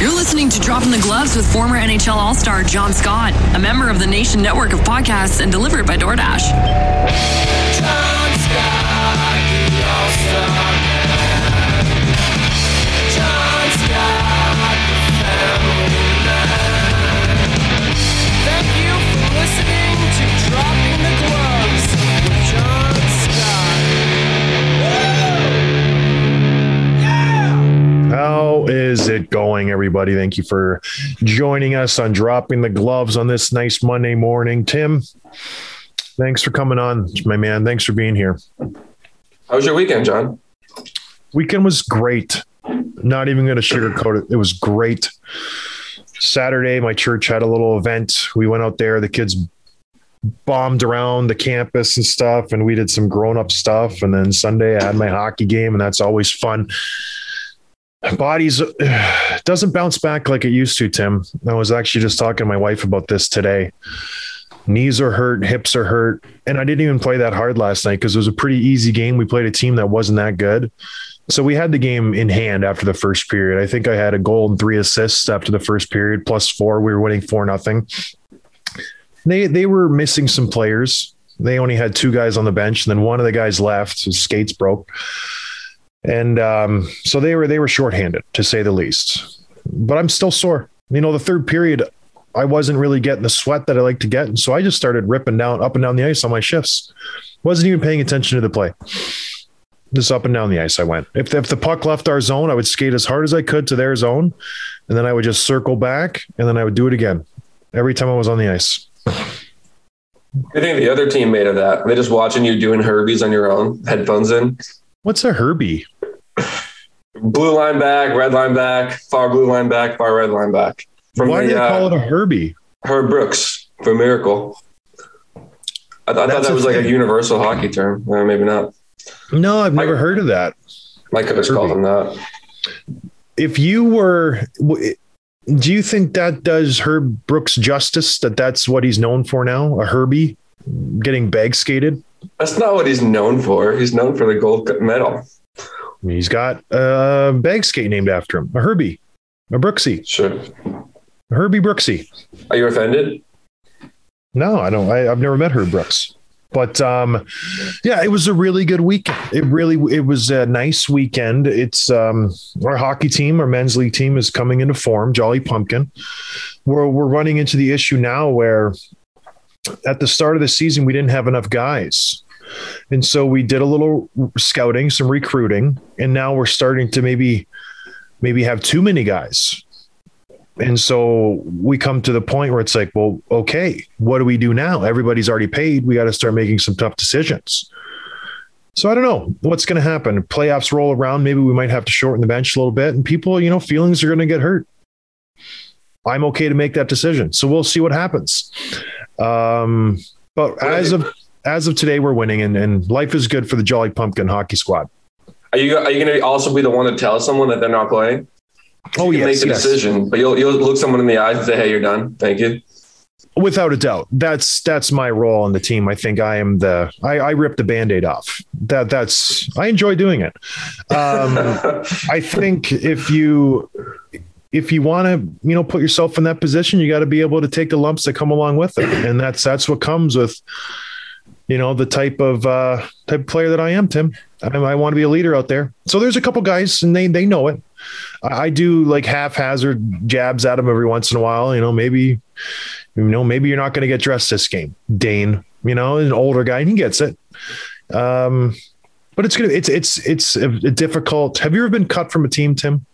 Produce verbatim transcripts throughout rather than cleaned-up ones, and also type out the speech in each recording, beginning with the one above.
You're listening to Dropping the Gloves with former N H L All-Star John Scott, a member of the Nation Network of podcasts and delivered by DoorDash. John Scott, the All-Star man. John Scott, the family man. Thank you for listening to Dropping the Gloves with John Scott. Woo! Yeah! How is it going, everybody? Thank you for joining us on Dropping the Gloves on this nice Monday morning. Tim, thanks for coming on, my man. Thanks for being here. How was your weekend, John? Weekend was great. Not even going to sugarcoat it. It was great. Saturday, my church had a little event. We went out there. The kids bombed around the campus and stuff, and we did some grown-up stuff. And then Sunday, I had my hockey game, and that's always fun. Body's uh, doesn't bounce back like it used to, Tim. I was actually just talking to my wife about this today. Knees are hurt, hips are hurt. And I didn't even play that hard last night because it was a pretty easy game. We played a team that wasn't that good. So we had the game in hand after the first period. I think I had a goal and three assists after the first period, plus four. We were winning four nothing. They they were missing some players. They only had two guys on the bench, and then one of the guys left. His skates broke. And um, so they were they were shorthanded, to say the least. But I'm still sore. You know, the third period, I wasn't really getting the sweat that I like to get. And so I just started ripping down up and down the ice on my shifts. Wasn't even paying attention to the play. Just up and down the ice I went. If, if the puck left our zone, I would skate as hard as I could to their zone. And then I would just circle back, and then I would do it again every time I was on the ice. What do you think the other team made of that? Are they just watching you doing Herbies on your own, headphones in? What's a Herbie? Blue line back, red line back, far blue line back, far red line back. From Why the, do they uh, call it a Herbie? Herb Brooks for Miracle. I, th- I thought that was like a universal hockey term. Or maybe not. No, I've never I, heard of that. My coach called him that. If you were, do you think that does Herb Brooks justice, that that's what he's known for now? A Herbie getting bag skated? That's not what he's known for. He's known for the gold medal. He's got a bag skate named after him, a Herbie, a Brooksy. Sure. A Herbie Brooksy. Are you offended? No, I don't. I, I've never met Herb Brooks. But um, yeah, it was a really good weekend. It really, it was a nice weekend. It's um, our hockey team, our men's league team is coming into form, Jolly Pumpkin. We're, we're running into the issue now where at the start of the season, we didn't have enough guys. And so we did a little scouting, some recruiting, and now we're starting to maybe, maybe have too many guys. And so we come to the point where it's like, well, okay, what do we do now? Everybody's already paid. We got to start making some tough decisions. So I don't know what's going to happen. Playoffs roll around. Maybe we might have to shorten the bench a little bit, and people, you know, feelings are going to get hurt. I'm okay to make that decision. So we'll see what happens. Um, but as of, as of today, we're winning, and, and life is good for the Jolly Pumpkin hockey squad. Are you, are you going to also be the one to tell someone that they're not playing? Oh, you yes, make the yes. decision, but you'll you'll look someone in the eyes and say, "Hey, you're done. Thank you." Without a doubt, that's that's my role on the team. I think I am the I, I rip the Band-Aid off. That that's I enjoy doing it. Um, I think if you if you want to, you know, put yourself in that position, you got to be able to take the lumps that come along with it, and that's that's what comes with, you know, the type of uh, type of player that I am, Tim. I, I want to be a leader out there. So there's a couple guys, and they they know it. I do like haphazard jabs at him every once in a while. You know, maybe, you know, maybe you're not going to get dressed this game, Dane. You know, an older guy, and he gets it. Um, but it's gonna, it's it's it's a, a difficult. Have you ever been cut from a team, Tim?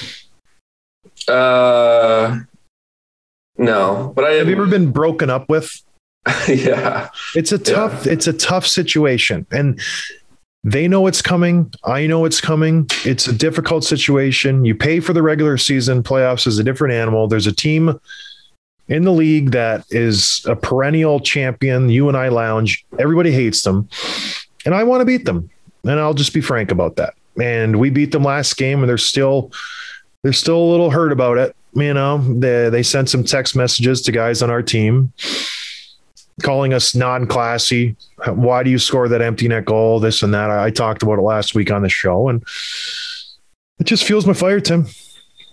Uh, no, but I have you ever been broken up with? Yeah, it's a tough, yeah. it's a tough situation, and they know it's coming. I know it's coming. It's a difficult situation. You pay for the regular season. Playoffs is a different animal. There's a team in the league that is a perennial champion. You and I Lounge. Everybody hates them, and I want to beat them. And I'll just be frank about that. And we beat them last game, and they're still they're still a little hurt about it. You know, they they sent some text messages to guys on our team, calling us non-classy. Why do you score that empty net goal? This and that. I, I talked about it last week on the show, and it just fuels my fire, Tim.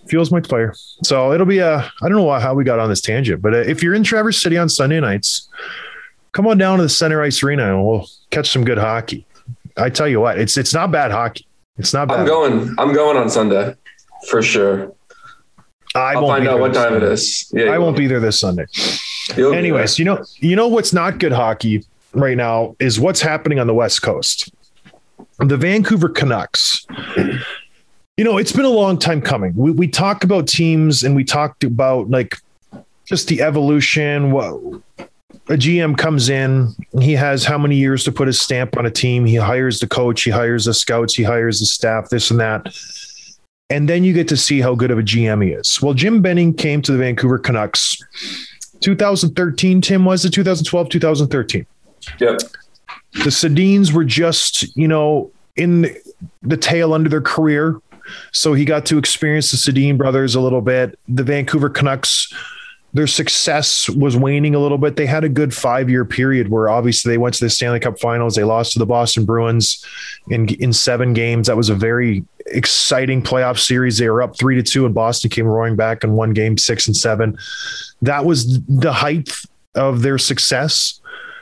Fuels my fire. So it'll be a, I don't know how we got on this tangent, but if you're in Traverse City on Sunday nights, come on down to the Center Ice Arena and we'll catch some good hockey. I tell you what, it's it's not bad hockey. It's not bad. I'm going. I'm going on Sunday for sure. I I'll won't find be out there what this time Sunday. it is. Yeah, I you won't will. be there this Sunday. You'll be Anyways, you know, you know what's not good hockey right now is what's happening on the West Coast. The Vancouver Canucks. You know, it's been a long time coming. We we talk about teams and we talked about like just the evolution. What a G M comes in, he has how many years to put his stamp on a team. He hires the coach, he hires the scouts, he hires the staff, this and that. And then you get to see how good of a G M he is. Well, Jim Benning came to the Vancouver Canucks two thousand thirteen, Tim, was it two thousand twelve, two thousand thirteen? Yep. The Sedins were just, you know, in the, the tail under their career. So he got to experience the Sedin brothers a little bit. The Vancouver Canucks, their success was waning a little bit. They had a good five-year period where obviously they went to the Stanley Cup Finals. They lost to the Boston Bruins in in seven games. That was a very exciting playoff series. They were up three to two, and Boston came roaring back and won game six and seven. That was the height of their success.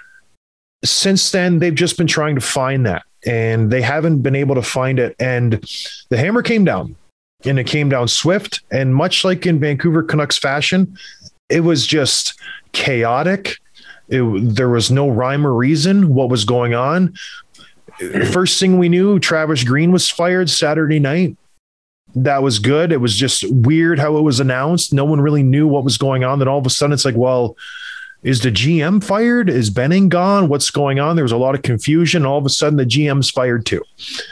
Since then, they've just been trying to find that, and they haven't been able to find it. And the hammer came down, and it came down swift. And much like in Vancouver Canucks fashion, it was just chaotic. It, there was no rhyme or reason what was going on. First thing we knew, Travis Green was fired Saturday night. That was good. It was just weird how it was announced. No one really knew what was going on. Then all of a sudden it's like, well, is the G M fired? Is Benning gone? What's going on? There was a lot of confusion. All of a sudden the G M's fired too.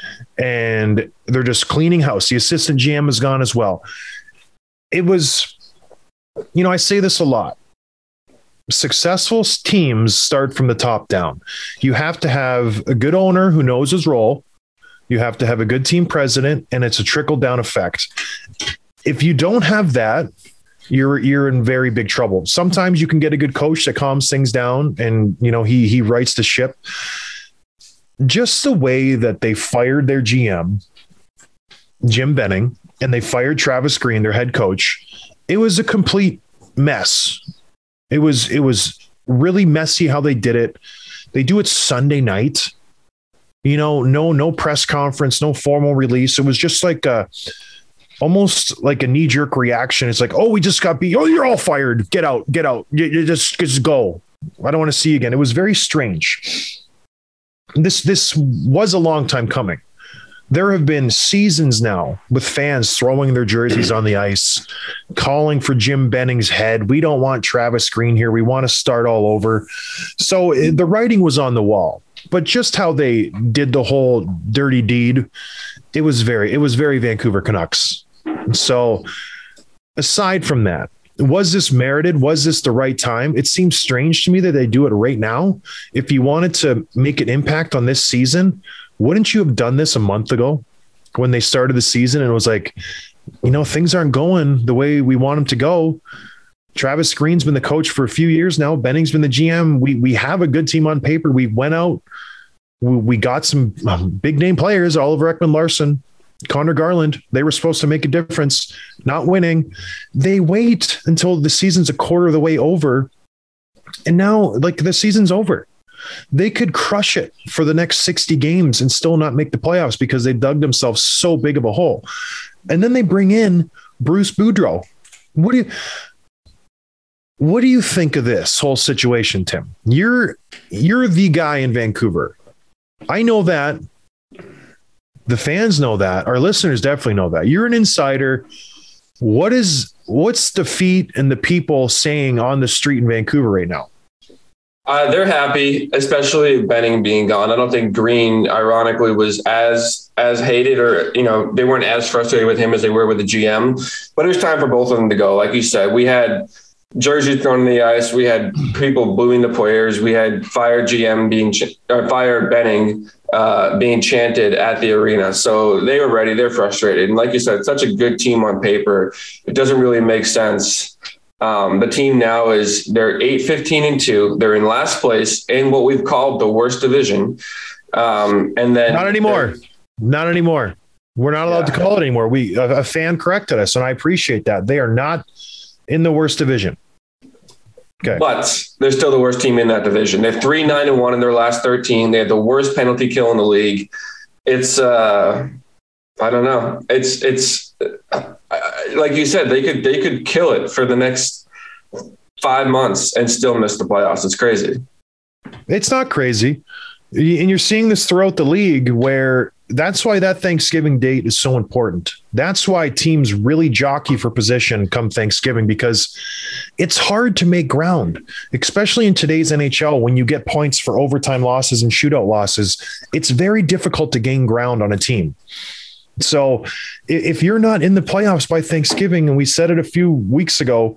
And they're just cleaning house. The assistant G M is gone as well. It was, you know, I say this a lot. Successful teams start from the top down. You have to have a good owner who knows his role. You have to have a good team president, and it's a trickle down effect. If you don't have that, you're you're in very big trouble. Sometimes you can get a good coach that calms things down, and you know he he rights the ship. Just the way that they fired their G M, Jim Benning, and they fired Travis Green, their head coach, it was a complete mess. It was it was really messy how they did it. They do it Sunday night. You know, no no press conference, no formal release. It was just like a almost like a knee-jerk reaction. It's like, oh, we just got beat. Oh, you're all fired. Get out, get out. You, you just, just go. I don't want to see you again. It was very strange. This this was a long time coming. There have been seasons now with fans throwing their jerseys on the ice, calling for Jim Benning's head. We don't want Travis Green here. We want to start all over. So it, the writing was on the wall, but just how they did the whole dirty deed, it was very, it was very Vancouver Canucks. So aside from that, was this merited? Was this the right time? It seems strange to me that they do it right now. If you wanted to make an impact on this season, wouldn't you have done this a month ago when they started the season and it was like, you know, things aren't going the way we want them to go. Travis Green's been the coach for a few years now. Benning's been the G M. We we have a good team on paper. We went out. We, we got some um, big name players, Oliver Ekman-Larsson, Connor Garland. They were supposed to make a difference, not winning. They wait until the season's a quarter of the way over. And now, like, the season's over. They could crush it for the next sixty games and still not make the playoffs because they dug themselves so big of a hole. And then they bring in Bruce Boudreau. What do you what do you think of this whole situation, Tim? You're you're the guy in Vancouver. I know that. The fans know that. Our listeners definitely know that. You're an insider. What is what's the feet and the people saying on the street in Vancouver right now? Uh, they're happy, especially Benning being gone. I don't think Green, ironically, was as as hated, or, you know, they weren't as frustrated with him as they were with the G M. But it was time for both of them to go. Like you said, we had jerseys thrown on the ice. We had people booing the players. We had fired G M being ch- or fired Benning uh, being chanted at the arena. So they were ready. They're frustrated. And like you said, it's such a good team on paper. It doesn't really make sense. Um, the team now is they're eight, fifteen and two. They're in last place in what we've called the worst division. Um, and then not anymore, not anymore. We're not allowed Yeah. to call it anymore. We a, a fan corrected us, and I appreciate that. They are not in the worst division. Okay. But they're still the worst team in that division. They're three, nine, and one in their last thirteen. They had the worst penalty kill in the league. It's, uh, I don't know. It's, it's uh, like you said, they could, they could kill it for the next five months and still miss the playoffs. It's crazy. It's not crazy. And you're seeing this throughout the league where that's why that Thanksgiving date is so important. That's why teams really jockey for position come Thanksgiving, because it's hard to make ground, especially in today's N H L when you get points for overtime losses and shootout losses. It's very difficult to gain ground on a team. So if you're not in the playoffs by Thanksgiving, and we said it a few weeks ago,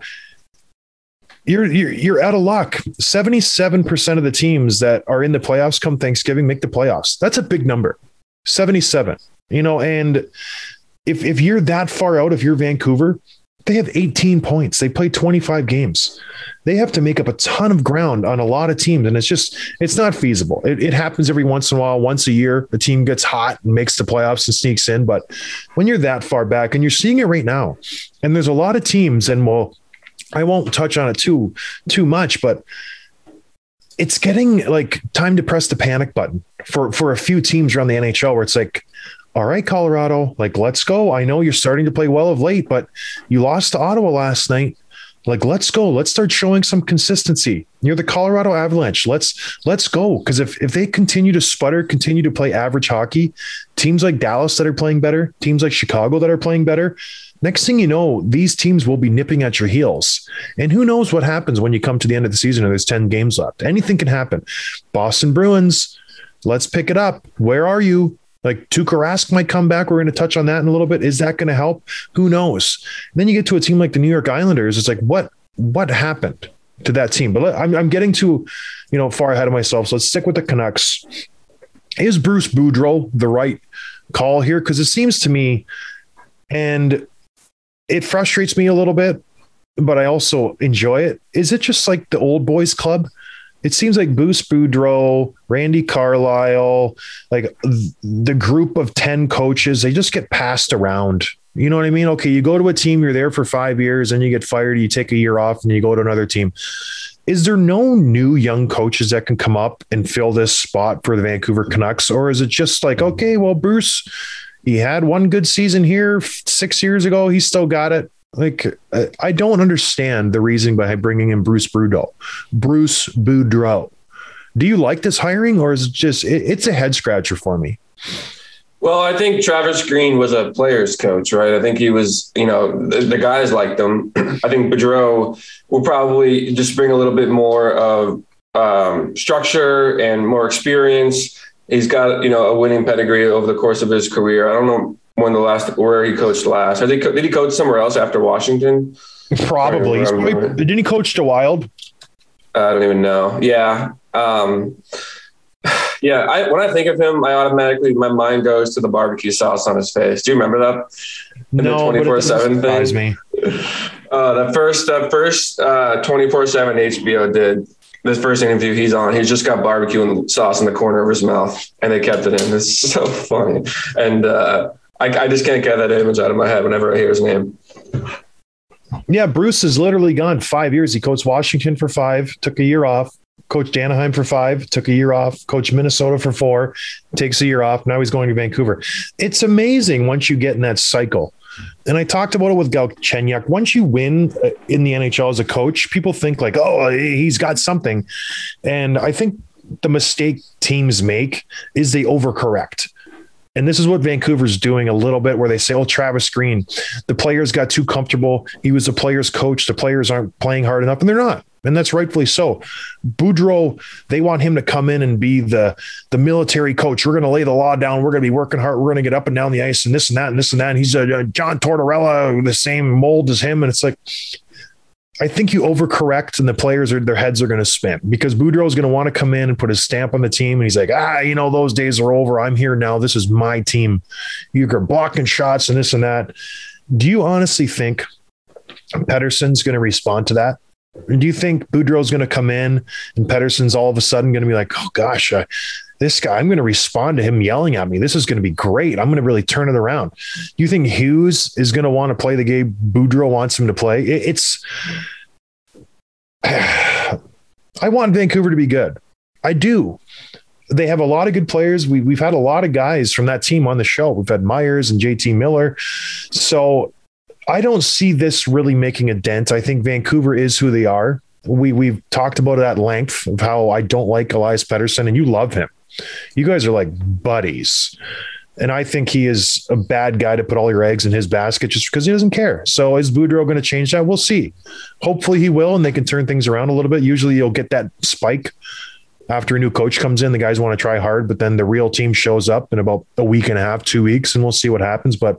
You're, you're you're out of luck. seventy-seven percent of the teams that are in the playoffs come Thanksgiving make the playoffs. That's a big number. seventy-seven. You know, and if if you're that far out, if you're Vancouver, they have eighteen points. They play twenty-five games. They have to make up a ton of ground on a lot of teams, and it's just it's not feasible. It, it happens every once in a while. Once a year, a team gets hot and makes the playoffs and sneaks in. But when you're that far back, and you're seeing it right now, and there's a lot of teams, and well, I won't touch on it too, too much, but it's getting like time to press the panic button for, for a few teams around the N H L where it's like, all right, Colorado, like, let's go. I know you're starting to play well of late, but you lost to Ottawa last night. Like, let's go. Let's start showing some consistency. You're the Colorado Avalanche. Let's, let's go. Because if, if they continue to sputter, continue to play average hockey, teams like Dallas that are playing better, teams like Chicago that are playing better, next thing you know, these teams will be nipping at your heels. And who knows what happens when you come to the end of the season and there's ten games left. Anything can happen. Boston Bruins, let's pick it up. Where are you? Like Tuukka Rask might come back. We're going to touch on that in a little bit. Is that going to help? Who knows? And then you get to a team like the New York Islanders. It's like, what, what happened to that team? But let, I'm, I'm getting too, you know, far ahead of myself. So let's stick with the Canucks. Is Bruce Boudreau the right call here? Because it seems to me, and it frustrates me a little bit, but I also enjoy it. Is it just like the old boys club? It seems like Bruce Boudreau, Randy Carlyle, like the group of ten coaches, they just get passed around. You know what I mean? Okay, you go to a team, you're there for five years and you get fired, you take a year off and you go to another team. Is there no new young coaches that can come up and fill this spot for the Vancouver Canucks? Or is it just like, okay, well, Bruce, he had one good season here six years ago. He still got it. Like, I don't understand the reason behind bringing in Bruce Boudreau. Bruce Boudreau. Do you like this hiring, or is it just, it, it's a head scratcher for me? Well, I think Travis Green was a player's coach, right? I think he was, you know, the, the guys liked him. I think Boudreau will probably just bring a little bit more of um, structure and more experience. He's got, you know, a winning pedigree over the course of his career. I don't know when the last, where he coached last. I think, did he coach somewhere else after Washington? Probably. He's probably didn't he coach the Wild? I don't even know. Yeah. Um, yeah. I, when I think of him, I automatically, my mind goes to the barbecue sauce on his face. Do you remember that? In no, the twenty-four seven thing? Me. Uh, the first, the first uh, twenty-four seven H B O did. This first interview he's on, he's just got barbecue and sauce in the corner of his mouth, and they kept it in. It's so funny. And uh, I, I just can't get that image out of my head whenever I hear his name. Yeah, Bruce has literally gone five years. He coached Washington for five, took a year off, coached Anaheim for five, took a year off, coached Minnesota for four, takes a year off. Now he's going to Vancouver. It's amazing once you get in that cycle. And I talked about it with Galchenyuk. Once you win in the N H L as a coach, people think like, oh, he's got something. And I think the mistake teams make is they overcorrect. And this is what Vancouver's doing a little bit, where they say, oh, Travis Green, the players got too comfortable. He was the players' coach. The players aren't playing hard enough, and they're not. And that's rightfully so. Boudreau, they want him to come in and be the, the military coach. We're going to lay the law down. We're going to be working hard. We're going to get up and down the ice and this and that and this and that. And he's a, a John Tortorella, the same mold as him. And it's like, I think you overcorrect and the players are, their heads are going to spin, because Boudreau is going to want to come in and put his stamp on the team. And he's like, ah, you know, those days are over. I'm here now. This is my team. You're blocking shots and this and that. Do you honestly think Pettersson's going to respond to that? Do you think Boudreau's going to come in and Pettersson's all of a sudden going to be like, oh gosh, I, this guy, I'm going to respond to him yelling at me. This is going to be great. I'm going to really turn it around. You think Hughes is going to want to play the game Boudreau wants him to play? It, it's, I want Vancouver to be good. I do. They have a lot of good players. We, we've had a lot of guys from that team on the show. We've had Myers and J T Miller. So I don't see this really making a dent. I think Vancouver is who they are. We, we've talked about it at length of how I don't like Elias Pettersson, and you love him. You guys are like buddies. And I think he is a bad guy to put all your eggs in his basket just because he doesn't care. So is Boudreau going to change that? We'll see. Hopefully he will, and they can turn things around a little bit. Usually you'll get that spike after a new coach comes in. The guys want to try hard, but then the real team shows up in about a week and a half, two weeks, and we'll see what happens. But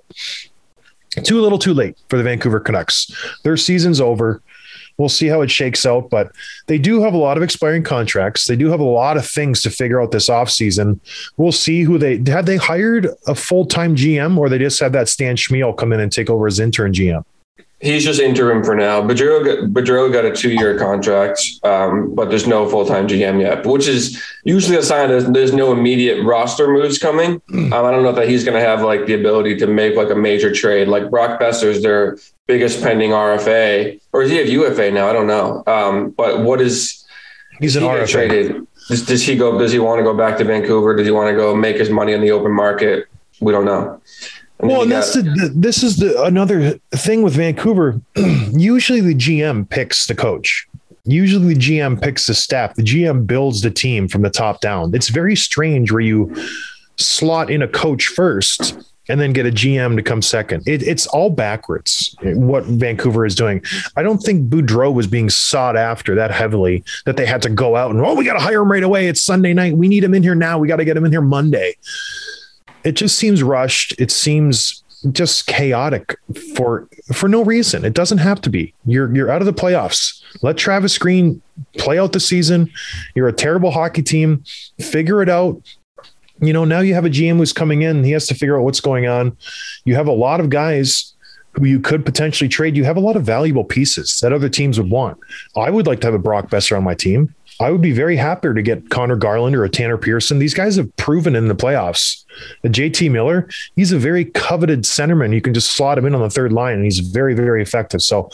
too little too late for the Vancouver Canucks. Their season's over. We'll see how it shakes out, but they do have a lot of expiring contracts. They do have a lot of things to figure out this offseason. We'll see who they have. They hired a full-time G M, or they just have that Stan Schmiel come in and take over as intern G M? He's just interim for now. Boudreau got, Boudreau got a two-year contract, um, but there's no full-time G M yet, which is usually a sign that there's no immediate roster moves coming. Um, I don't know that he's going to have like the ability to make like a major trade. Like Brock Besser's their biggest pending R F A, or is he have U F A now? I don't know. Um, but what is he's an he R F A traded? Does, does he go? Does he want to go back to Vancouver? Does he want to go make his money in the open market? We don't know. And well, and got, that's the, the this is the another thing with Vancouver. Usually the G M picks the coach. Usually the G M picks the staff. The G M builds the team from the top down. It's very strange where you slot in a coach first and then get a G M to come second. It, it's all backwards what Vancouver is doing. I don't think Boudreau was being sought after that heavily that they had to go out and, oh, we got to hire him right away. It's Sunday night. We need him in here now. We got to get him in here Monday. It just seems rushed. It seems just chaotic for for no reason. It doesn't have to be. You're you're out of the playoffs. Let Travis Green play out the season. You're a terrible hockey team. Figure it out. You know, now you have a G M who's coming in. He has to figure out what's going on. You have a lot of guys who you could potentially trade. You have a lot of valuable pieces that other teams would want. I would like to have a Brock Besser on my team. I would be very happier to get Connor Garland or a Tanner Pearson. These guys have proven in the playoffs. The J T Miller, he's a very coveted centerman. You can just slot him in on the third line, and he's very, very effective. So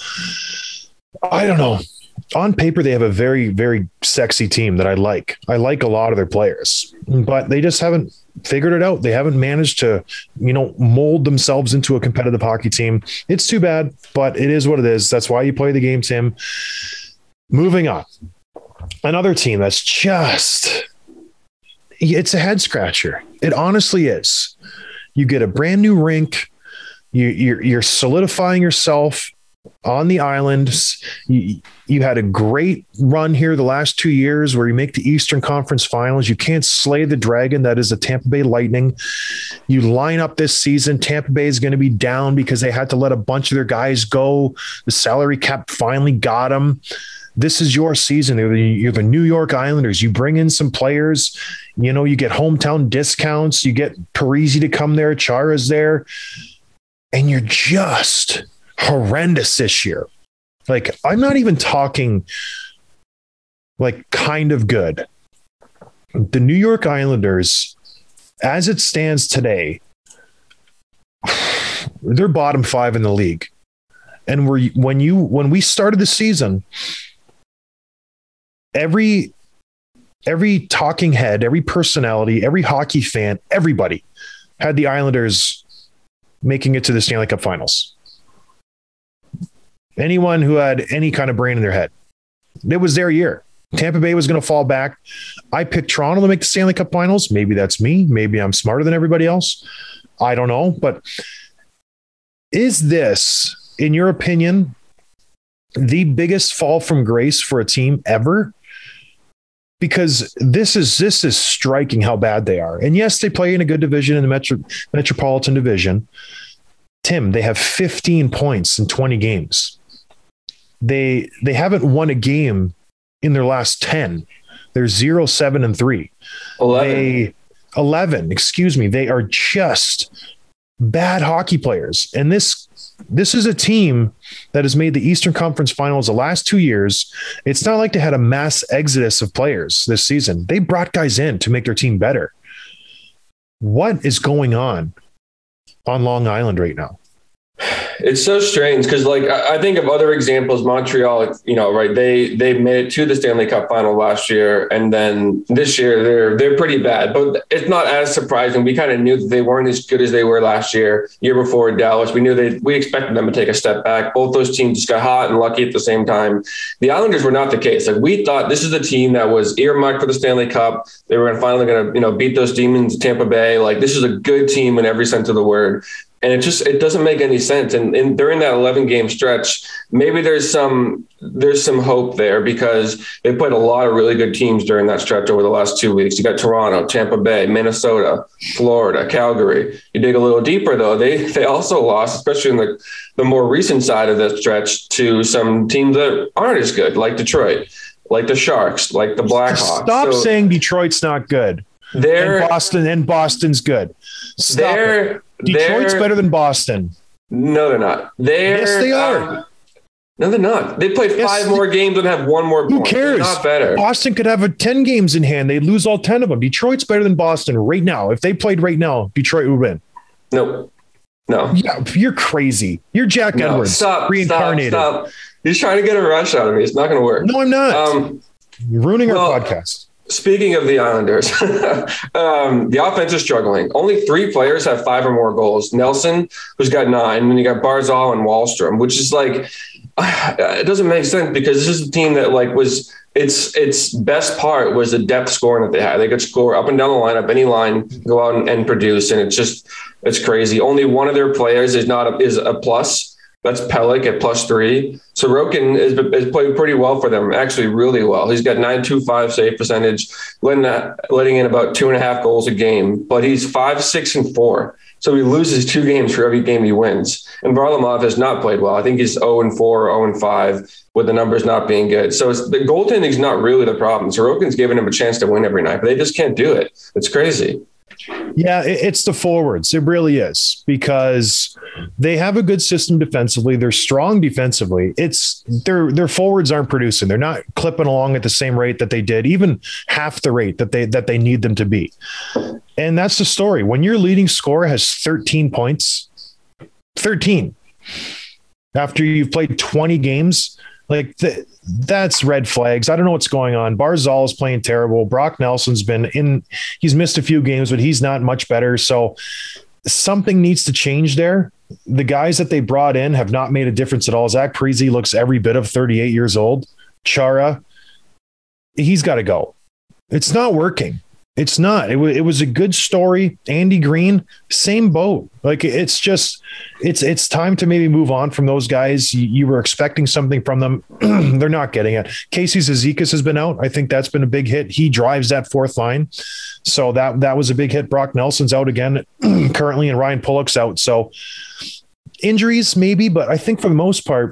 I don't know. On paper, they have a very, very sexy team that I like. I like a lot of their players, but they just haven't figured it out. They haven't managed to, you know, mold themselves into a competitive hockey team. It's too bad, but it is what it is. That's why you play the game, Tim. Moving on. Another team that's just, it's a head scratcher. It honestly is. You get a brand new rink. You, you're, you're solidifying yourself on the island. You, you had a great run here the last two years where you make the Eastern Conference Finals. You can't slay the dragon that is the Tampa Bay Lightning. You line up this season. Tampa Bay is going to be down because they had to let a bunch of their guys go. The salary cap finally got them. This is your season. You're the New York Islanders. You bring in some players, you know, you get hometown discounts, you get Parise to come there, Chara's there, and you're just horrendous this year. Like, I'm not even talking like kind of good. The New York Islanders, as it stands today, they're bottom five in the league. And we're, when you, when we started the season, Every every talking head, every personality, every hockey fan, everybody had the Islanders making it to the Stanley Cup Finals. Anyone who had any kind of brain in their head. It was their year. Tampa Bay was going to fall back. I picked Toronto to make the Stanley Cup Finals. Maybe that's me. Maybe I'm smarter than everybody else. I don't know. But is this, in your opinion, the biggest fall from grace for a team ever? Because this is this is striking how bad they are. And yes, they play in a good division in the Metro, Metropolitan Division. Tim, they have fifteen points in twenty games. They they haven't won a game in their last ten. They're zero, seven, and three. eleven. They, eleven, excuse me. They are just bad hockey players. And this This is a team that has made the Eastern Conference Finals the last two years. It's not like they had a mass exodus of players this season. They brought guys in to make their team better. What is going on on Long Island right now? It's so strange because, like, I think of other examples. Montreal, you know, right? They they made it to the Stanley Cup final last year, and then this year they're they're pretty bad. But it's not as surprising. We kind of knew that they weren't as good as they were last year. Year before Dallas, we knew they we expected them to take a step back. Both those teams just got hot and lucky at the same time. The Islanders were not the case. Like, we thought this is the team that was earmarked for the Stanley Cup. They were finally going to, you know, beat those demons of Tampa Bay. Like, this is a good team in every sense of the word. And it just, it doesn't make any sense. And, and during that eleven game stretch, maybe there's some, there's some hope there because they played a lot of really good teams during that stretch over the last two weeks. You got Toronto, Tampa Bay, Minnesota, Florida, Calgary. You dig a little deeper though. They, they also lost, especially in the, the more recent side of the stretch, to some teams that aren't as good, like Detroit, like the Sharks, like the Blackhawks. Stop so saying Detroit's not good. They're and Boston and Boston's good. Stop they're, it. Detroit's they're, better than Boston. No, they're not. They're, yes, they are. Um, no, they're not. They played yes, five more games and have one more Who point. cares? They're not better. Boston could have a ten games in hand. They'd lose all ten of them. Detroit's better than Boston right now. If they played right now, Detroit would win. No. No. Yeah, you're crazy. You're Jack no. Edwards. Stop. Reincarnated. Stop. Stop. He's trying to get a rush out of me. It's not going to work. No, I'm not. Um, you're ruining well, our podcast. Speaking of the Islanders, um, the offense is struggling. Only three players have five or more goals. Nelson, who's got nine, and then you got Barzal and Wahlstrom, which is like, it doesn't make sense because this is a team that like was its its best part was the depth scoring that they had. They could score up and down the lineup, any line, go out and, and produce, and it's just it's crazy. Only one of their players is not a, is a plus. That's Pellick at plus three. Sorokin is, is playing pretty well for them, actually really well. He's got nine two five save percentage, letting, letting in about two and a half goals a game, but he's five, six, and four. So he loses two games for every game he wins. And Varlamov has not played well. I think he's oh and four, oh and five, with the numbers not being good. So it's, the goaltending is not really the problem. Sorokin's giving him a chance to win every night, but they just can't do it. It's crazy. Yeah, it's the forwards. It really is because they have a good system defensively. They're strong defensively. It's their their forwards aren't producing. They're not clipping along at the same rate that they did, even half the rate that they that they need them to be. And that's the story. When your leading scorer has thirteen points, thirteen after you've played twenty games, like the, that's red flags. I don't know what's going on. Barzal is playing terrible. Brock Nelson's been in, he's missed a few games, but he's not much better. So something needs to change there. The guys that they brought in have not made a difference at all. Zach Parise looks every bit of thirty-eight years old. Chara, he's got to go. It's not working. It's not. It, w- it was a good story. Andy Green, same boat. Like it's just, it's it's time to maybe move on from those guys. You, you were expecting something from them. They're not getting it. Casey Zizekas has been out. I think that's been a big hit. He drives that fourth line. So that that was a big hit. Brock Nelson's out again currently, and Ryan Pullock's out. So injuries maybe, but I think for the most part,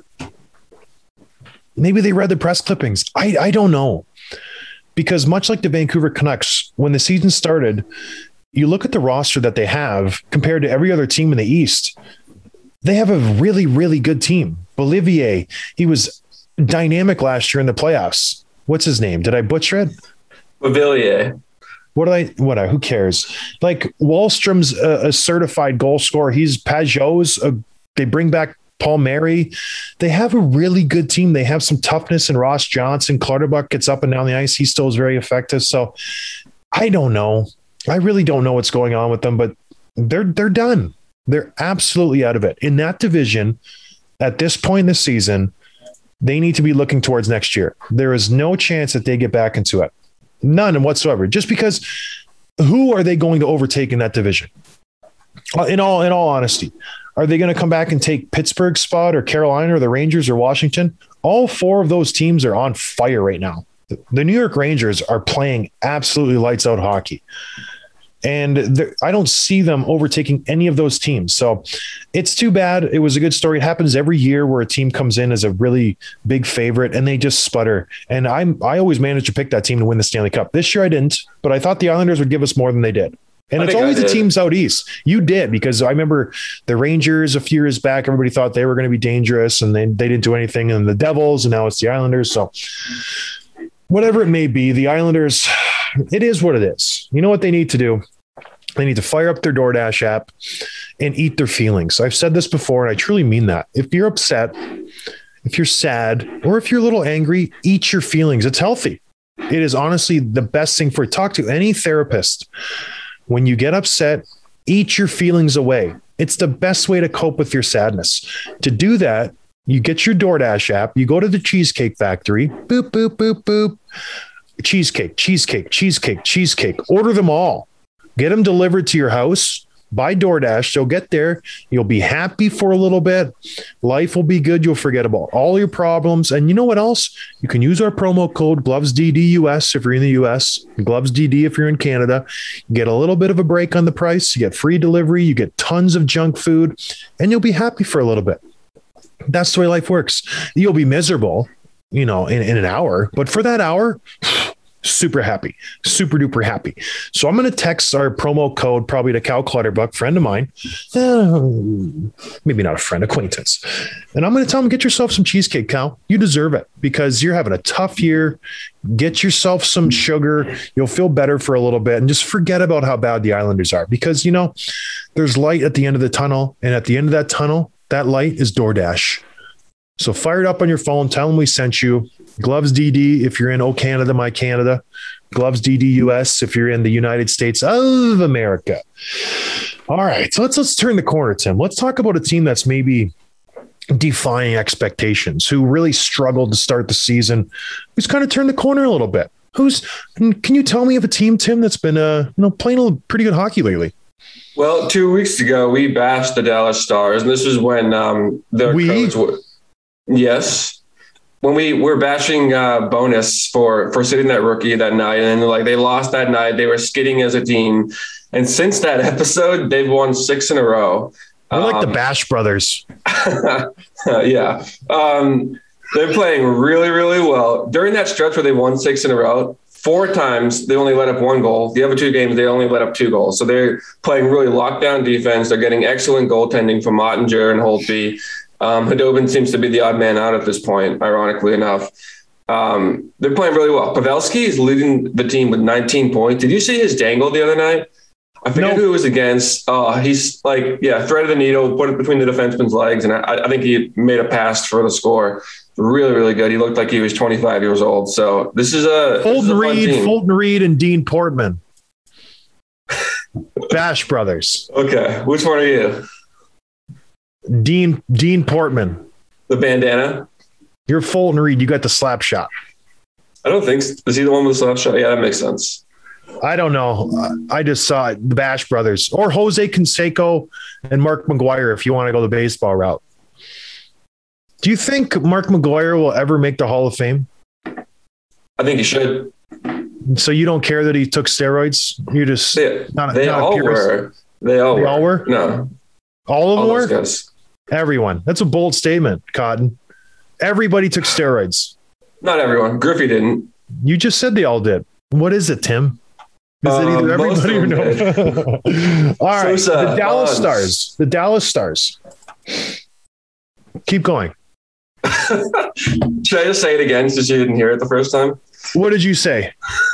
maybe they read the press clippings. I I don't know. Because much like the Vancouver Canucks, when the season started, you look at the roster that they have compared to every other team in the East, they have a really, really good team. Bolivier, he was dynamic last year in the playoffs. What's his name? Did I butcher it? Bavillier. What did I, what, who cares? Like Wahlstrom's a, a certified goal scorer. He's Pajot's, a, they bring back Paul Mary. They have a really good team. They have some toughness in Ross Johnson. Clutterbuck gets up and down the ice. He still is very effective. So I don't know. I really don't know what's going on with them, but they're they're done. They're absolutely out of it. In that division, at this point in the season, they need to be looking towards next year. There is no chance that they get back into it. None whatsoever. Just because who are they going to overtake in that division? In all, in all honesty. Are they going to come back and take Pittsburgh's spot or Carolina or the Rangers or Washington? All four of those teams are on fire right now. The New York Rangers are playing absolutely lights out hockey. And I don't see them overtaking any of those teams. So it's too bad. It was a good story. It happens every year where a team comes in as a really big favorite and they just sputter. And I'm, I always manage to pick that team to win the Stanley Cup. This year I didn't, but I thought the Islanders would give us more than they did. And I it's think always I the did. teams out east. You did, because I remember the Rangers a few years back, everybody thought they were going to be dangerous and they, they didn't do anything. And the Devils, and now it's the Islanders. So whatever it may be, the Islanders, it is what it is. You know what they need to do? They need to fire up their DoorDash app and eat their feelings. I've said this before, and I truly mean that. If you're upset, if you're sad, or if you're a little angry, eat your feelings. It's healthy. It is honestly the best thing for it. Talk to any therapist. When you get upset, eat your feelings away. It's the best way to cope with your sadness. To do that, you get your DoorDash app, you go to the Cheesecake Factory, boop, boop, boop, boop, cheesecake, cheesecake, cheesecake, cheesecake, order them all, get them delivered to your house by DoorDash. So get there, you'll be happy for a little bit. Life will be good. You'll forget about all your problems. And you know what else? You can use our promo code Gloves D D U S if you're in the U S, Gloves D D if you're in Canada. You get a little bit of a break on the price. You get free delivery. You get tons of junk food, and you'll be happy for a little bit. That's the way life works. You'll be miserable, you know, in, in an hour, but for that hour, super happy, super duper happy. So I'm going to text our promo code probably to Cal Clutterbuck, friend of mine, uh, maybe not a friend, acquaintance. And I'm going to tell him, get yourself some cheesecake, Cal. You deserve it because you're having a tough year. Get yourself some sugar. You'll feel better for a little bit and just forget about how bad the Islanders are, because, you know, there's light at the end of the tunnel. And at the end of that tunnel, that light is DoorDash. So fire it up on your phone. Tell them we sent you. Gloves D D if you're in Oh Canada, My Canada. Gloves D D U S if you're in the United States of America. All right, so let's let's turn the corner, Tim. Let's talk about a team that's maybe defying expectations, who really struggled to start the season, who's kind of turned the corner a little bit. Who's? Can you tell me of a team, Tim, that's been uh you know playing a pretty good hockey lately? Well, two weeks ago, we bashed the Dallas Stars, and this is when um, their We? coach w- yes. When we were bashing uh, Bonus for, for sitting that rookie that night, and like they lost that night, they were skidding as a team. And since that episode, they've won six in a row. They're like the Um, Bash Brothers. yeah. Um, they're playing really, really well. During that stretch where they won six in a row, four times they only let up one goal. The other two games, they only let up two goals. So they're playing really lockdown defense. They're getting excellent goaltending from Ottinger and Holtby. Um, Khudobin seems to be the odd man out at this point, ironically enough. Um, they're playing really well. Pavelski is leading the team with nineteen points. Did you see his dangle the other night? I forget Nope. who it was against. Uh, he's like, yeah, threaded the needle, put it between the defenseman's legs, and I, I think he made a pass for the score. Really, really good. He looked like he was twenty-five years old. So this is a, this is a Fulton fun Reed, team. Fulton Reed, and Dean Portman. Bash Brothers. Okay, which one are you? Dean Dean Portman. The bandana? You're Fulton Reed. You got the slap shot. I don't think so. Is he the one with the slap shot? Yeah, that makes sense. I don't know. I just saw it, the Bash Brothers, or Jose Canseco and Mark McGuire, if you want to go the baseball route. Do you think Mark McGuire will ever make the Hall of Fame? I think he should. So you don't care that he took steroids? You're just They, not, they not a all purist? were. They all They were. all were? No. All of them All were? those guys. Everyone. That's a bold statement, Cotton. Everybody took steroids. Not everyone. Griffey didn't. You just said they all did. What is it, Tim? Is it either Um, most everybody or of them no? All right. Sosa, the Dallas Bonds. Stars. The Dallas Stars. Keep going. Should I just say it again since you didn't hear it the first time? What did you say?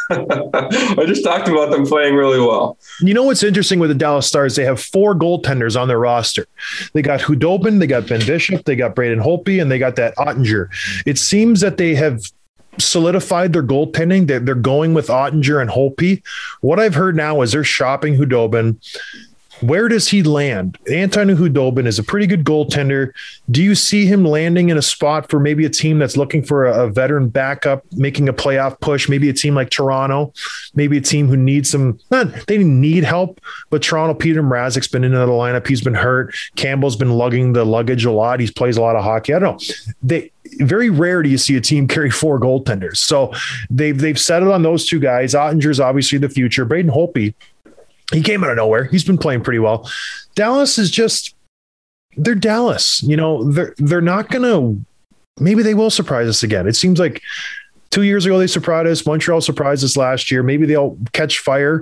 I just talked about them playing really well. You know what's interesting with the Dallas Stars? They have four goaltenders on their roster. They got Khudobin, they got Ben Bishop, they got Braden Holtby, and they got that Ottinger. It seems that they have solidified their goaltending. They're, they're going with Ottinger and Holtby. What I've heard now is they're shopping Khudobin. Where does he land? Anton Khudobin is a pretty good goaltender. Do you see him landing in a spot for maybe a team that's looking for a, a veteran backup, making a playoff push? Maybe a team like Toronto, maybe a team who needs some, not, they need help, but Toronto, Peter Mrazek's been into the lineup. He's been hurt. Campbell's been lugging the luggage a lot. He plays a lot of hockey. I don't know. They, very rare do you see a team carry four goaltenders. So they've, they've settled on those two guys. Ottinger's obviously the future. Braden Holtby, he came out of nowhere. He's been playing pretty well. Dallas is just, they're Dallas. You know, they're they're not going to, maybe they will surprise us again. It seems like two years ago they surprised us. Montreal surprised us last year. Maybe they'll catch fire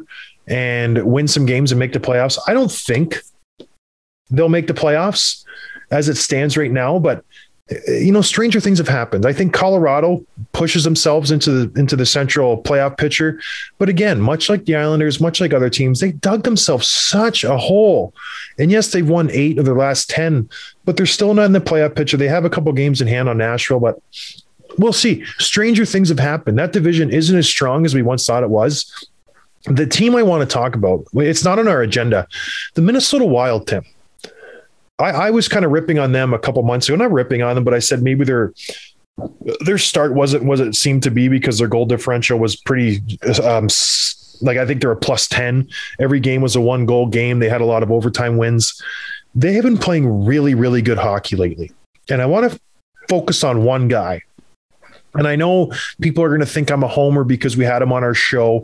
and win some games and make the playoffs. I don't think they'll make the playoffs as it stands right now, but you know, stranger things have happened. I think Colorado pushes themselves into the into the central playoff picture. But again, much like the Islanders, much like other teams, they dug themselves such a hole. And yes, they've won eight of their last ten, but they're still not in the playoff picture. They have a couple games in hand on Nashville, but we'll see. Stranger things have happened. That division isn't as strong as we once thought it was. The team I want to talk about, it's not on our agenda, the Minnesota Wild, Tim. I, I was kind of ripping on them a couple months ago. Not ripping on them, but I said maybe their their start wasn't was it seemed to be because their goal differential was pretty um, like I think they're a plus ten. Every game was a one goal game. They had a lot of overtime wins. They have been playing really, really good hockey lately. And I want to focus on one guy. And I know people are going to think I'm a homer because we had him on our show.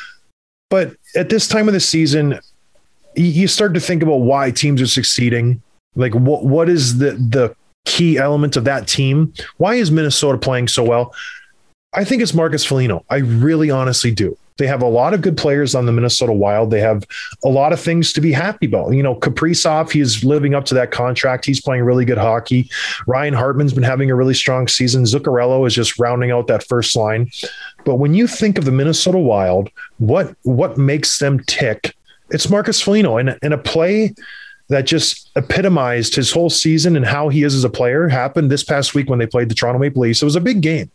But at this time of the season, you start to think about why teams are succeeding. Like what, what is the, the key element of that team? Why is Minnesota playing so well? I think it's Marcus Foligno. I really honestly do. They have a lot of good players on the Minnesota Wild. They have a lot of things to be happy about. You know, Kaprizov, he's living up to that contract. He's playing really good hockey. Ryan Hartman's been having a really strong season. Zuccarello is just rounding out that first line. But when you think of the Minnesota Wild, what, what makes them tick? It's Marcus Foligno. And, and a play that just epitomized his whole season and how he is as a player happened this past week when they played the Toronto Maple Leafs. It was a big game.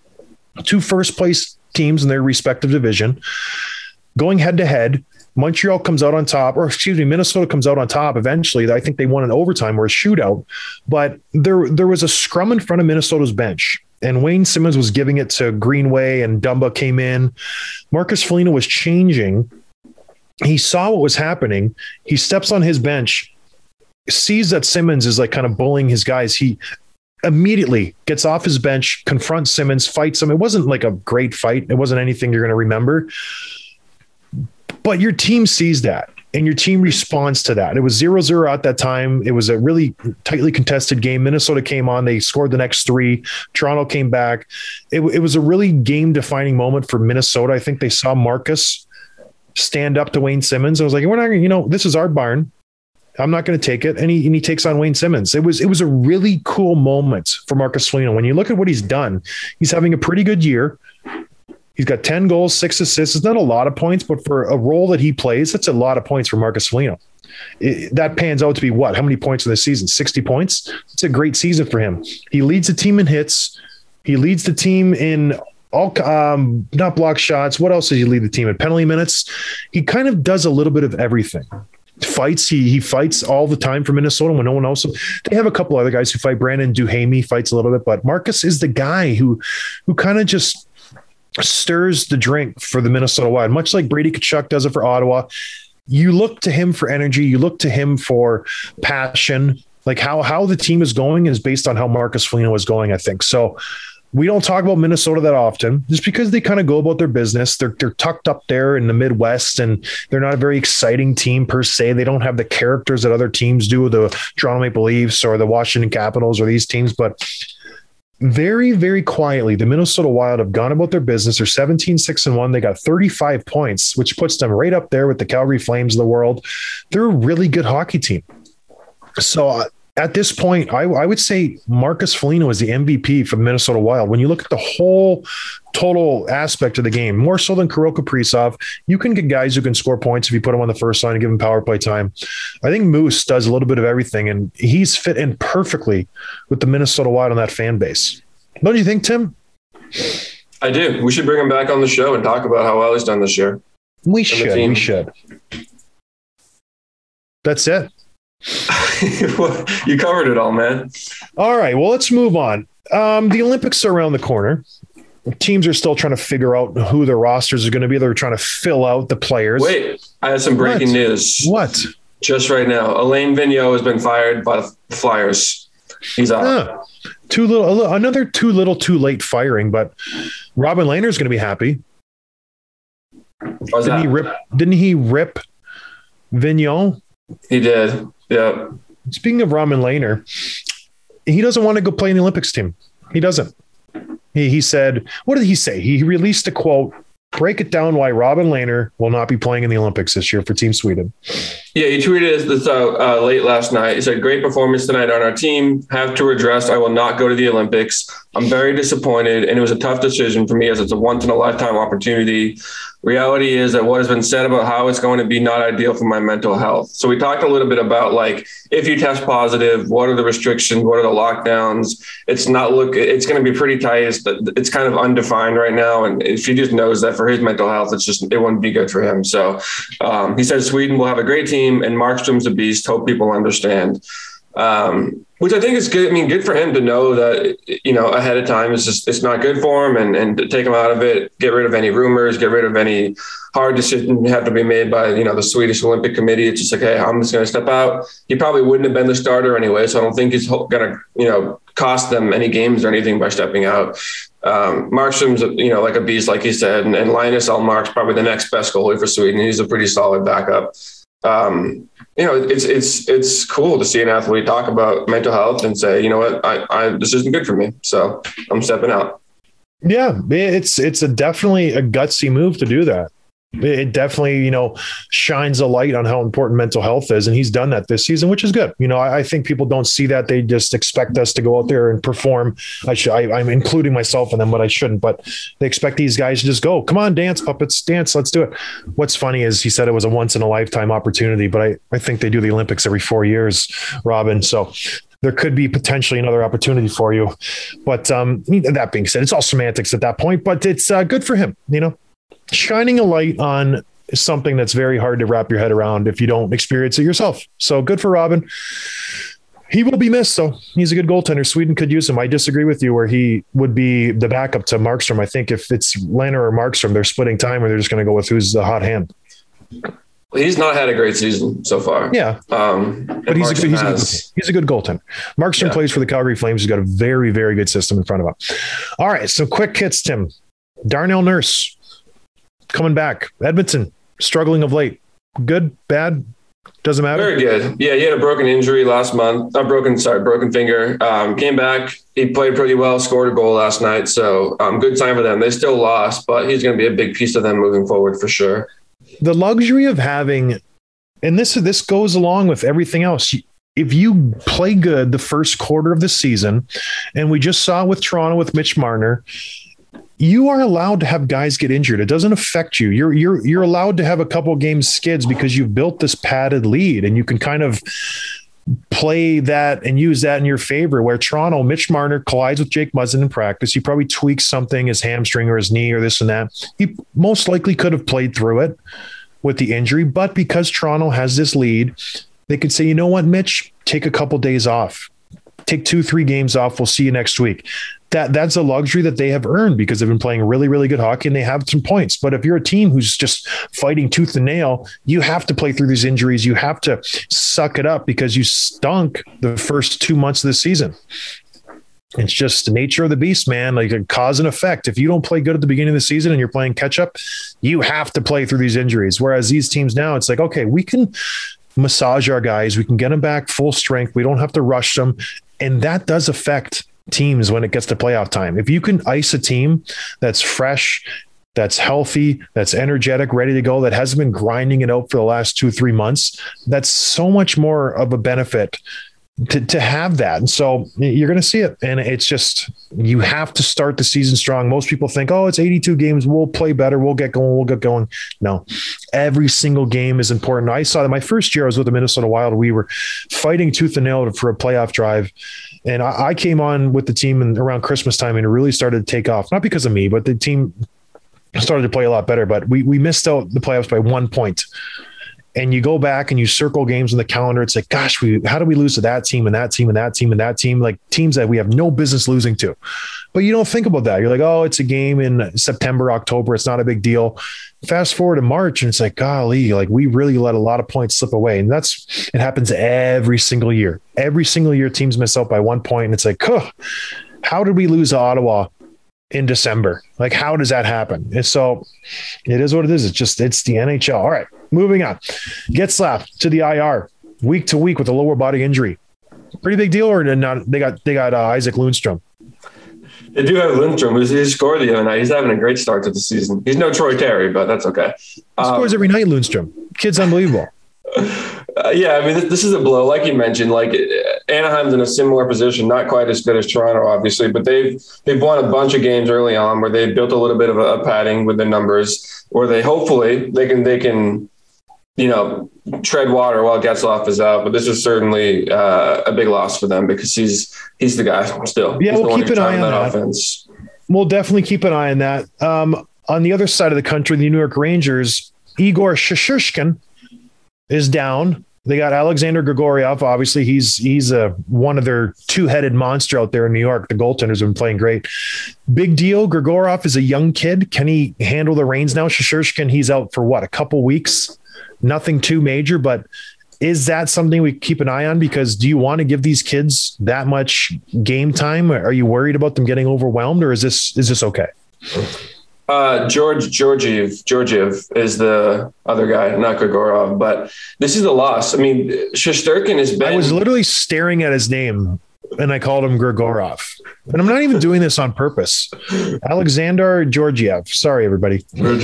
Two first place teams in their respective division going head to head. Montreal comes out on top, or excuse me, Minnesota comes out on top eventually. I think they won in overtime or a shootout, but there, there was a scrum in front of Minnesota's bench and Wayne Simmons was giving it to Greenway and Dumba came in. Marcus Foligno was changing. He saw what was happening. He steps on his bench, sees that Simmons is like kind of bullying his guys. He immediately gets off his bench, confronts Simmons, fights him. It wasn't like a great fight. It wasn't anything you're going to remember, but your team sees that and your team responds to that. It was zero zero at that time. It was a really tightly contested game. Minnesota came on, they scored the next three. Toronto came back. It, it was a really game defining moment for Minnesota. I think they saw Marcus stand up to Wayne Simmons. I was like, we're not going to, you know, this is our barn. I'm not going to take it. And he, and he takes on Wayne Simmons. It was, it was a really cool moment for Marcus Foligno. When you look at what he's done, he's having a pretty good year. He's got ten goals, six assists. It's not a lot of points, but for a role that he plays, that's a lot of points for Marcus Foligno. It, that pans out to be what? How many points in the season? sixty points. It's a great season for him. He leads the team in hits. He leads the team in all, um, not block shots. What else does he lead the team in? Penalty minutes. He kind of does a little bit of everything. Fights. He he fights all the time for Minnesota when no one else. They have a couple other guys who fight. Brandon Duhamel fights a little bit, but Marcus is the guy who who kind of just stirs the drink for the Minnesota Wild, much like Brady Tkachuk does it for Ottawa. You look to him for energy. You look to him for passion. Like how how the team is going is based on how Marcus Foligno is going, I think. So we don't talk about Minnesota that often just because they kind of go about their business. They're they're tucked up there in the Midwest and they're not a very exciting team per se. They don't have the characters that other teams do, the Toronto Maple Leafs or the Washington Capitals or these teams. But very, very quietly, the Minnesota Wild have gone about their business. They're seventeen, six and one. They got thirty-five points, which puts them right up there with the Calgary Flames of the world. They're a really good hockey team. So uh, at this point, I, I would say Marcus Foligno is the M V P for the Minnesota Wild. When you look at the whole total aspect of the game, more so than Kirill Kaprizov, you can get guys who can score points if you put them on the first line and give them power play time. I think Moose does a little bit of everything, and he's fit in perfectly with the Minnesota Wild on that fan base. Don't you think, Tim? I do. We should bring him back on the show and talk about how well he's done this year. We should. We should. That's it. You covered it all, man. All right. Well, let's move on. Um, the Olympics are around the corner. Teams are still trying to figure out who their rosters are going to be. They're trying to fill out the players. Wait, I have some breaking what? news. What? Just right now. Alain Vigneault has been fired by the Flyers. He's out. Huh. Too little, another too little, too late firing, but Robin Lehner is going to be happy. How's didn't that? he rip? Didn't he rip Vigneault? He did. Yeah. Speaking of Robin Lehner, he doesn't want to go play in the Olympics team. He doesn't. He, he said, what did he say? He released a quote break it down why Robin Lehner will not be playing in the Olympics this year for Team Sweden. Yeah, he tweeted this out uh, late last night. He said, great performance tonight on our team. Have to address, I will not go to the Olympics. I'm very disappointed, and it was a tough decision for me as it's a once-in-a-lifetime opportunity. Reality is that what has been said about how it's going to be not ideal for my mental health. So we talked a little bit about, like, if you test positive, what are the restrictions? What are the lockdowns? It's not look, it's going to be pretty tight. It's, it's kind of undefined right now. And if he just knows that for his mental health, it's just, it wouldn't be good for him. So um, he said Sweden will have a great team and Markstrom's a beast. Hope people understand. Um, which I think is good. I mean, good for him to know that, you know, ahead of time, it's just, it's not good for him, and, and to take him out of it, get rid of any rumors, get rid of any hard decision have to be made by, you know, the Swedish Olympic Committee. It's just like, hey, I'm just going to step out. He probably wouldn't have been the starter anyway. So I don't think he's going to, you know, cost them any games or anything by stepping out. Um, Markstrom's, you know, like a beast, like he said, and, and Linus Ullmark's probably the next best goalie for Sweden. He's a pretty solid backup. Um, you know, it's, it's, it's cool to see an athlete talk about mental health and say, you know what, I, I, this isn't good for me. So I'm stepping out. Yeah. It's, it's a definitely a gutsy move to do that. It definitely, you know, shines a light on how important mental health is. And he's done that this season, which is good. You know, I, I think people don't see that. They just expect us to go out there and perform. I should, I, I'm including myself in them, but I shouldn't, but they expect these guys to just go, come on, dance puppets, dance. Let's do it. What's funny is he said it was a once in a lifetime opportunity, but I, I think they do the Olympics every four years, Robin. So there could be potentially another opportunity for you. But um, that being said, it's all semantics at that point, but it's uh, good for him, you know. Shining a light on something that's very hard to wrap your head around if you don't experience it yourself. So good for Robin. He will be missed, though. He's a good goaltender. Sweden could use him. I disagree with you where he would be the backup to Markstrom. I think if it's Lehner or Markstrom, they're splitting time, or they're just going to go with who's the hot hand. He's not had a great season so far. Yeah. Um, but he's a, good, he's, has, a, he's a good goaltender. Markstrom yeah. plays for the Calgary Flames. He's got a very, very good system in front of him. All right. So quick hits, Tim. Darnell Nurse coming back. Edmonton struggling of late. Good, bad, doesn't matter. Very good. Yeah, he had a broken injury last month. Not broken, sorry, broken finger. Um, came back. He played pretty well, scored a goal last night. So um, good time for them. They still lost, but he's going to be a big piece of them moving forward for sure. The luxury of having, and this this goes along with everything else. If you play good the first quarter of the season, and we just saw with Toronto with Mitch Marner, you are allowed to have guys get injured. It doesn't affect you. You're you're you're allowed to have a couple games skids because you've built this padded lead, and you can kind of play that and use that in your favor. Where Toronto, Mitch Marner collides with Jake Muzzin in practice. He probably tweaks something, his hamstring or his knee or this and that. He most likely could have played through it with the injury, but because Toronto has this lead, they could say, you know what, Mitch, take a couple days off. Take two, three games off. We'll see you next week. That that's a luxury that they have earned because they've been playing really, really good hockey and they have some points. But if you're a team who's just fighting tooth and nail, you have to play through these injuries. You have to suck it up because you stunk the first two months of the season. It's just the nature of the beast, man, like a cause and effect. If you don't play good at the beginning of the season and you're playing catch up, you have to play through these injuries. Whereas these teams now, it's like, okay, we can massage our guys. We can get them back full strength. We don't have to rush them. And that does affect teams when it gets to playoff time. If you can ice a team that's fresh, that's healthy, that's energetic, ready to go, that hasn't been grinding it out for the last two, three months, that's so much more of a benefit to, to have that. And so you're going to see it. And it's just, you have to start the season strong. Most people think, oh, it's eighty-two games. We'll play better. We'll get going. We'll get going. No, every single game is important. I saw that my first year I was with the Minnesota Wild. We were fighting tooth and nail for a playoff drive. And I, I came on with the team in, around Christmas time, and it really started to take off. Not because of me, but the team started to play a lot better. But we we missed out the playoffs by one point. And you go back and you circle games on the calendar. It's like, gosh, we how do we lose to that team and that team and that team and that team? Like teams that we have no business losing to. But you don't think about that. You're like, oh, it's a game in September, October. It's not a big deal. Fast forward to March, and it's like, golly, like we really let a lot of points slip away. And that's it happens every single year. Every single year, teams miss out by one point, and it's like, huh, how did we lose to Ottawa in December? Like, how does that happen? And so it is what it is. It's just, it's the N H L. All right, moving on. Getzlaf to the I R week to week with a lower body injury. Pretty big deal, or not? They got they got uh, Isaac Lundstrom. They do have Lindstrom, who's he scored the other night. He's having a great start to the season. He's no Troy Terry, but that's okay. He Um, scores every night, Lundstrom. Kid's unbelievable. Uh, yeah, I mean, this, this is a blow, like you mentioned. Like Anaheim's in a similar position, not quite as good as Toronto, obviously, but they've they've won a bunch of games early on where they built a little bit of a, a padding with their numbers, where they hopefully they can they can you know tread water while Getzlaf is out. But this is certainly uh, a big loss for them because he's he's the guy still. Yeah, he's we'll keep an eye on that. that offense. We'll definitely keep an eye on that. Um, on the other side of the country, the New York Rangers, Igor Shesterkin is down. They got Alexander Grigoriev. Obviously, he's he's a one of their two-headed monster out there in New York. The goaltender's been playing great. Big deal. Grigoriev is a young kid. Can he handle the reins now? Shesterkin, he's out for what, a couple weeks? Nothing too major, but is that something we keep an eye on? Because do you want to give these kids that much game time? Are you worried about them getting overwhelmed, or is this is this okay? Uh, George Georgiev, Georgiev is the other guy, not Grigorov, but this is a loss. I mean, Shesterkin has been. I was literally staring at his name and I called him Grigorov. And I'm not even doing this on purpose. Alexander Georgiev. Sorry, everybody.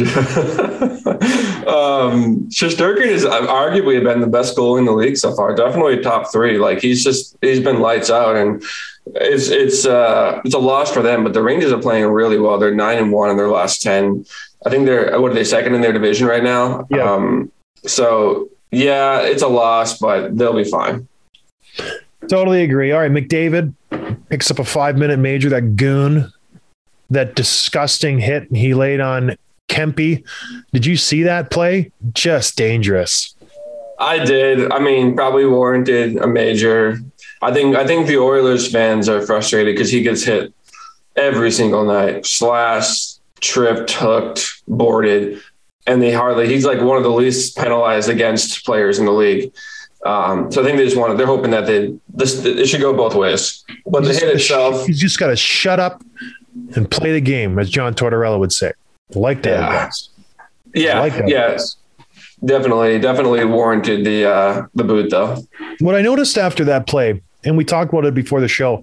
um, Shesterkin has arguably been the best goalie in the league so far. Definitely top three. Like he's just he's been lights out, and it's it's uh it's a loss for them. But the Rangers are playing really well. They're nine and one in their last ten. I think they're what are they second in their division right now. Yeah. Um, so yeah, it's a loss, but they'll be fine. Totally agree. All right, McDavid picks up a five-minute major. That goon, that disgusting hit he laid on Kempe. Did you see that play? Just dangerous. I did. I mean, probably warranted a major. I think I think the Oilers fans are frustrated because he gets hit every single night. Slashed, tripped, hooked, boarded, and they hardly – he's like one of the least penalized against players in the league. Um, so I think they just wanted – they're hoping that they this it should go both ways. But the hit itself – He's just got to shut up and play the game, as John Tortorella would say. Like that yeah. advice. Yeah, like that yeah. advice. Definitely, definitely warranted the uh, the boot, though. What I noticed after that play, and we talked about it before the show,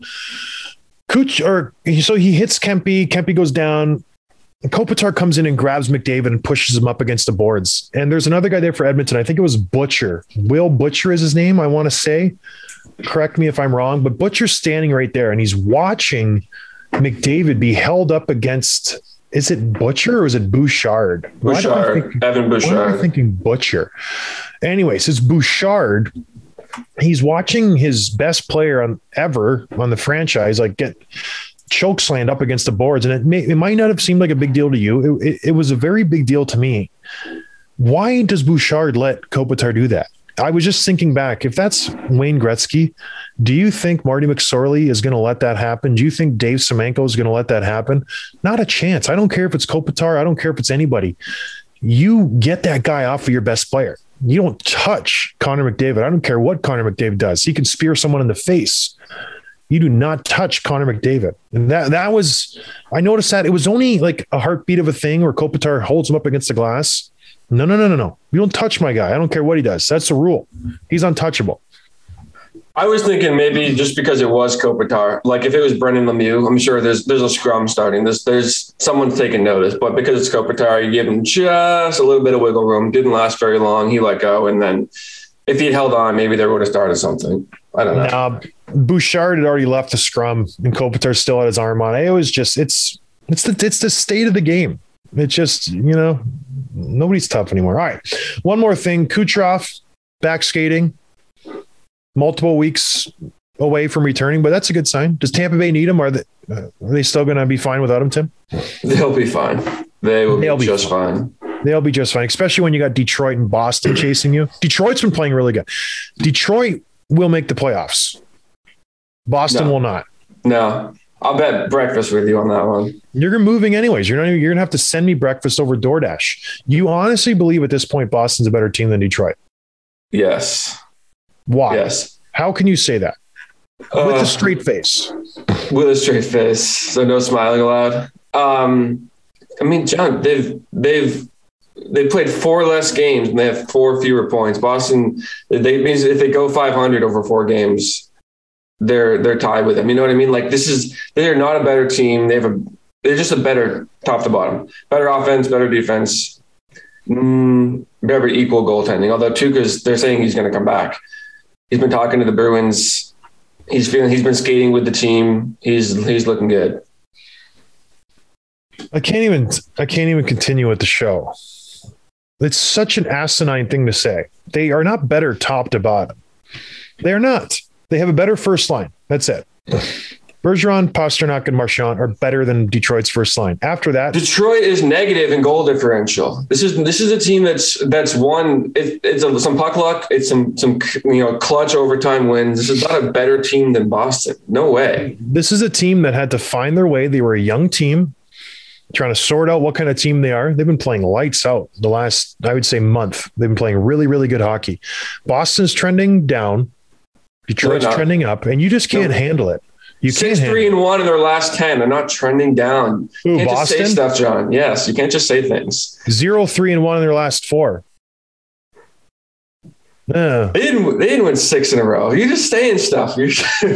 Kuch, or so he hits Kempe, Kempe goes down. Kopitar comes in and grabs McDavid and pushes him up against the boards. And there's another guy there for Edmonton. I think it was Butcher. Will Butcher is his name, I want to say. Correct me if I'm wrong, but Butcher's standing right there and he's watching McDavid be held up against. Is it Butcher or is it Bouchard? Bouchard, thinking, Evan Bouchard. Why am I thinking Butcher? Anyways, it's Bouchard. He's watching his best player on ever on the franchise like get chokeslammed up against the boards, and it may it might not have seemed like a big deal to you. It, it, it was a very big deal to me. Why does Bouchard let Kopitar do that? I was just thinking back. If that's Wayne Gretzky, do you think Marty McSorley is going to let that happen? Do you think Dave Semenko is going to let that happen? Not a chance. I don't care if it's Kopitar. I don't care if it's anybody. You get that guy off of your best player. You don't touch Connor McDavid. I don't care what Connor McDavid does. He can spear someone in the face. You do not touch Connor McDavid. And that that was, I noticed that it was only like a heartbeat of a thing where Kopitar holds him up against the glass. No, no, no, no, no. You don't touch my guy. I don't care what he does. That's the rule. He's untouchable. I was thinking maybe just because it was Kopitar, like if it was Brendan Lemieux, I'm sure there's there's a scrum starting. There's there's someone's taking notice, but because it's Kopitar, you give him just a little bit of wiggle room. Didn't last very long. He let go, and then if he'd held on, maybe they would have started something. I don't know. Now, Bouchard had already left the scrum, and Kopitar still had his arm on. It was just it's it's the it's the state of the game. It's just, you know, nobody's tough anymore. All right, one more thing: Kucherov back skating. Multiple weeks away from returning, but that's a good sign. Does Tampa Bay need him? Or are they, uh, are they still going to be fine without him, Tim? They'll be fine. They will They'll be, be just fine. fine. They'll be just fine, especially when you got Detroit and Boston chasing you. Detroit's been playing really good. Detroit will make the playoffs. Boston No. will not. No, I'll bet breakfast with you on that one. You're moving anyways. You're not. Even, you're going to have to send me breakfast over DoorDash. You honestly believe at this point Boston's a better team than Detroit? Yes. Why? Yes. How can you say that with Uh, a straight face? With a straight face, so no smiling allowed. Um, I mean, John, they've they've they played four less games and they have four fewer points. Boston, they means if they go five hundred over four games, they're they're tied with them. You know what I mean? Like this is they're not a better team. They have a they're just a better top to bottom, better offense, better defense, mm, better equal goaltending. Although Tuukka's they're saying he's going to come back. He's been talking to the Bruins. He's feeling he's been skating with the team. He's he's looking good. I can't even I can't even continue with the show. It's such an asinine thing to say. They are not better top to bottom. They are not. They have a better first line. That's it. Bergeron, Pasternak, and Marchand are better than Detroit's first line. After that, Detroit is negative in goal differential. This is this is a team that's that's won. It, it's a, some puck luck. It's some some you know clutch overtime wins. This is not a better team than Boston. No way. This is a team that had to find their way. They were a young team trying to sort out what kind of team they are. They've been playing lights out the last, I would say, month. They've been playing really, really good hockey. Boston's trending down. Detroit's trending up, and you just can't no. handle it. You Six, can't three, handle and one in their last ten. They're not trending down. Ooh, you can't Boston? just say stuff, John. Yes, you can't just say things. Zero, three, and one in their last four. Uh, They didn't. They didn't win six in a row. You just saying stuff. You're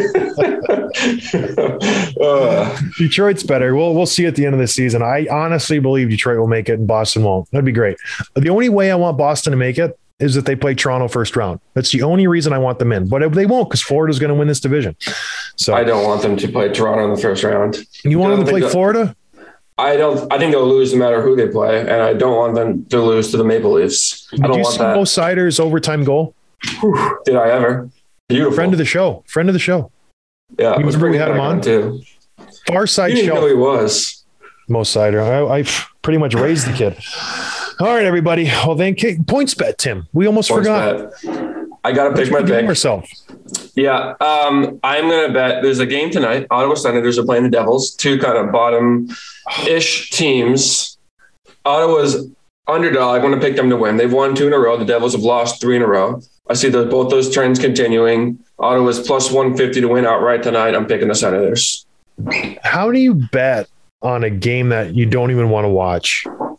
uh. Detroit's better. We'll we'll see at the end of the season. I honestly believe Detroit will make it and Boston won't. That'd be great. The only way I want Boston to make it is that they play Toronto first round. That's the only reason I want them in. But they won't because Florida's going to win this division. So I don't want them to play Toronto in the first round. You want them to play that, Florida? I don't. I think they'll lose no matter who they play, and I don't want them to lose to the Maple Leafs. I Did don't you want see that. Mo Sider's overtime goal? Whew, did I ever? Beautiful. Friend of the show. Friend of the show. Yeah, You remember we had him on too. Far side You didn't show. know he was. Mo Sider. I, I pretty much raised the kid. All right, everybody. Well, then points bet, Tim. We almost Points forgot. bet. I got to pick my Give pick. yourself. Yeah, um, I'm going to bet there's a game tonight. Ottawa Senators are playing the Devils, two kind of bottom-ish teams. Ottawa's underdog. I want to pick them to win. They've won two in a row. The Devils have lost three in a row. I see those, both those trends continuing. Ottawa's plus one fifty to win outright tonight. I'm picking the Senators. How do you bet on a game that you don't even want to watch?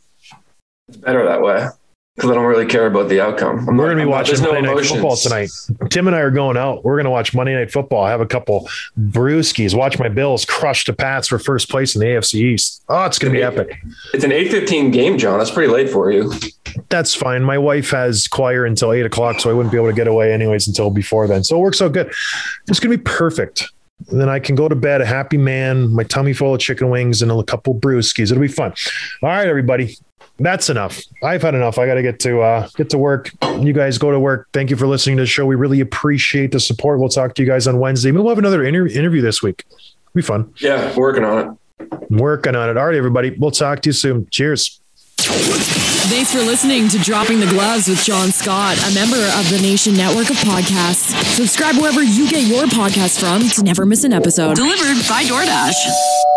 It's better that way because I don't really care about the outcome. I'm We're going not, to be I'm not- watching there's no Monday Night emotions. Football tonight. Tim and I are going out. We're going to watch Monday Night Football. I have a couple brewskis. Watch my Bills crush the Pats for first place in the A F C East. Oh, it's going to be epic. It's an eight fifteen game, John. That's pretty late for you. That's fine. My wife has choir until eight o'clock, so I wouldn't be able to get away anyways until before then. So it works out good. It's going to be perfect. And then I can go to bed a happy man, my tummy full of chicken wings and a couple brewskis. It'll be fun. All right, everybody. That's enough. I've had enough. I got to get to uh, get to work. You guys go to work. Thank you for listening to the show. We really appreciate the support. We'll talk to you guys on Wednesday. We'll have another inter- interview this week. It'll be fun. Yeah, working on it. Working on it. All right, everybody. We'll talk to you soon. Cheers. Thanks for listening to Dropping the Gloves with John Scott, a member of the Nation Network of Podcasts. Subscribe wherever you get your podcasts from to never miss an episode. Delivered by DoorDash.